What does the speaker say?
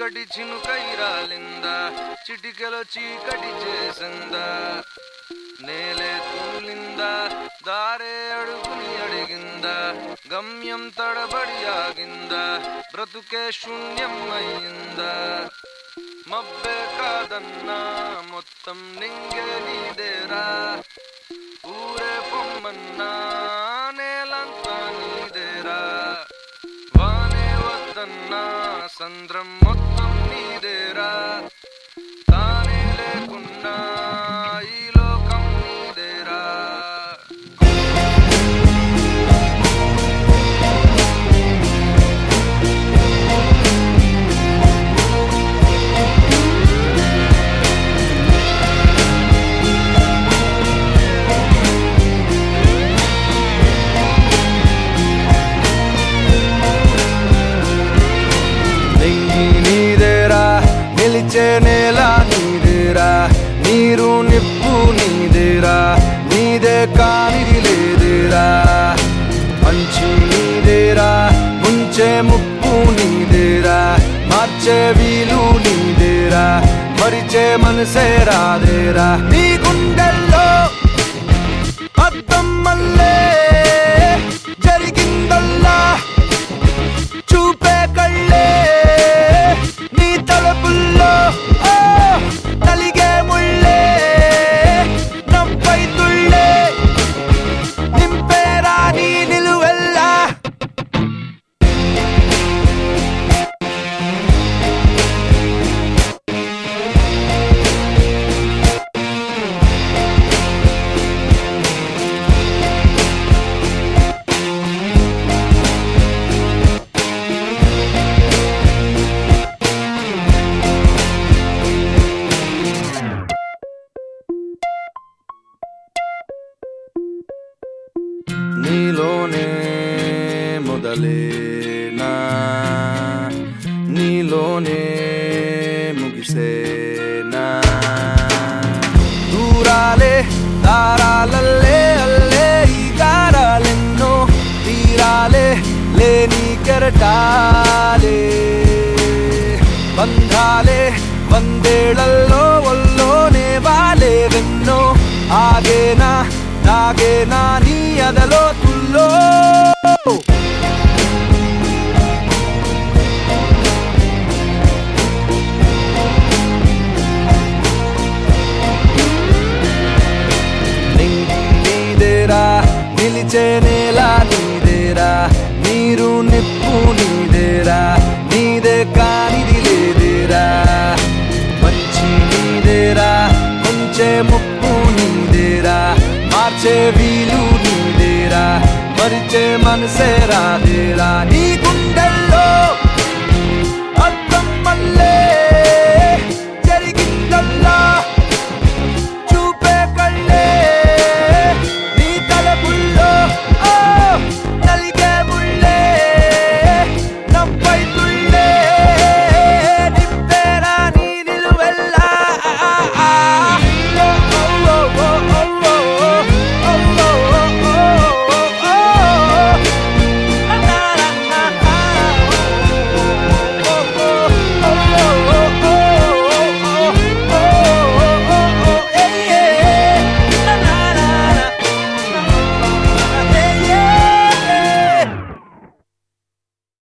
చీకటి చినుకై రాలిందా, చిటికెలో చీకటి చేసిందా, నేలే తూలిందా, దారే అడుగుని అడిగిందా, గమ్యం తడబడి ఆగిందా, బ్రతుకే శూన్యం అయ్యిందా. మబ్బే కాదన్నా మొత్తం నింగే నీదేరా, ఊరే పొమ్మన్నా నేలంతా నీదేరా, వానే వద్దన్నా సంద్రం మొత్తం నీదేరా, తానే లేకున్నా ఈ లోకం నీదేరా. నిలిచే నేల నీదేరా, నీరు నిప్పు నీదేరా, నీదే కానిది లేదేరా, మంచి నీదేరా, ముంచే ముప్పు నీదేరా, మార్చే వీలు నీదేరా, మరిచే మనసే రాదేరా. నీ గుండెల్లో అద్దం మల్లే జరిగిందల్లా చూపే కళ్ళే, నీ తలపుల్లో నలిగే ముళ్ళే, నవ్వై తుళ్ళే నింపేరా నీ నిలువెల్లా. నీలోనే మొదలేనా, నీలోనే ముగిసేనా, దూరాలే దారాలల్లే అల్లే ఈ గారాలెన్నో, తీరాలే లేని కెరటాలే, బంధాలే వందేళ్లలో ఒల్లోనే వాలే వెన్నో, ఆగేనా నాగేనా నీ అదలో తుల్లో. నీదేరా నిలిచే నేల నీదేరా, నీరు నిప్పు నీదేరా, నీదే కానిది లేదేరా, మంచి నీదేరా, ముంచే ముప్పు నీదేరా, మార్చే వీలు నీదేరా, మరిచే మనసే రాదేరా. నీ